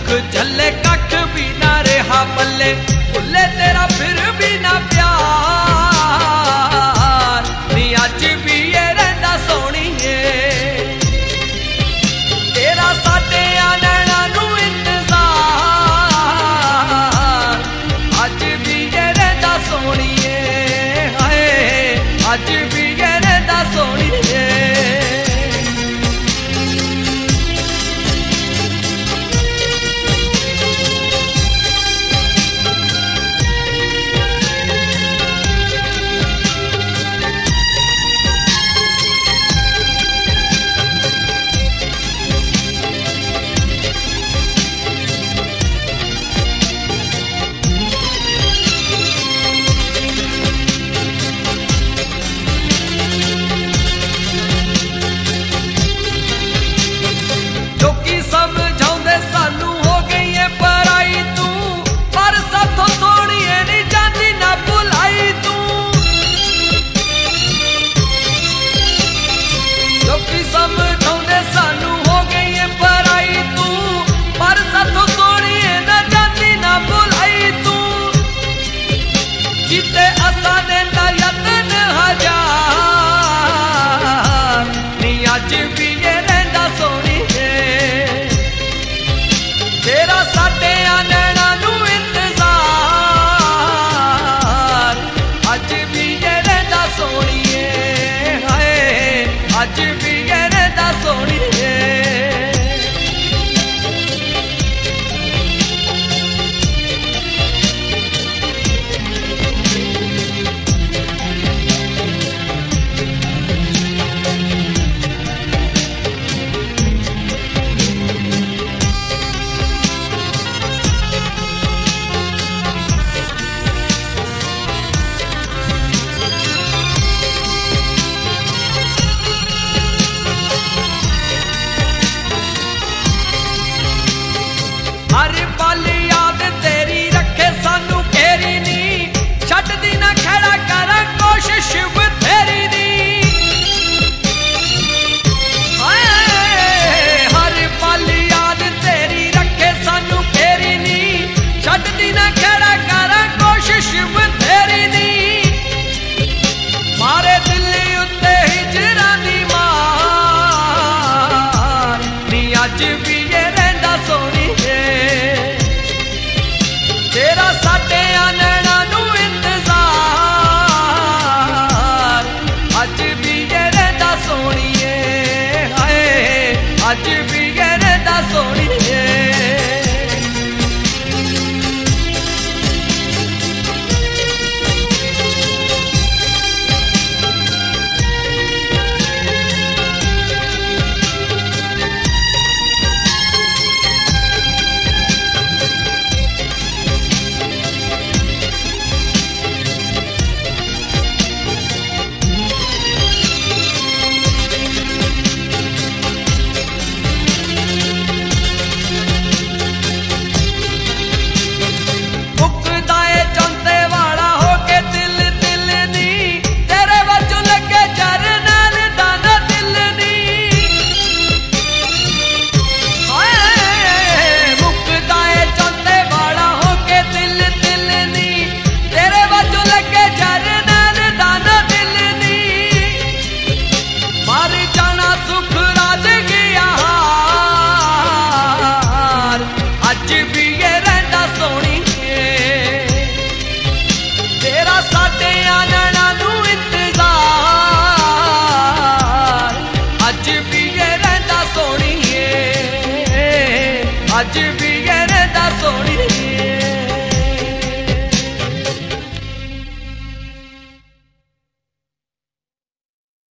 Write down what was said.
चले कख भी ना रहा पल्ले, भुले तेरा फिर भी ना प्यार, नी अज भी ये रहंदा सोहणीए तेरा साडे नैणां नूं इंतजार, अज भी ये रहंदा सोहणीए, हाय अज भी ये रहंदा सोहणीए। जिते असा देंदा यतन हजार, नी अज भी ये रहंदा सोहणीए तेरा साडे नैणां नूं इंतजार, अज भी ये रहंदा सोहणीए, हाय अज भी ये रहंदा सोहणीए। हर पल याद तेरी रखे सानू घेरी नी, छड्डदी ना खड़ा कर कोशिश बथेरी दी, हर पल याद तेरी रखे सानू घेरी नी, छड्डदी ना खड़ा कर कोशिश बथेरी दी, मारे दिल उत्ते हिजरां दी मार, नी अज भी ये रहंदा सोहणीए तेरा साडे नैणां नूं इंतजार, अज भी ये रहंदा सोहणीए, हाय अज भी ये रहंदा सोहणीए। अज भी ये रहंदा सोहणीए तेरा साडे नैणां नूं इंतजार, अज भी ये रहंदा सोहणीए, अज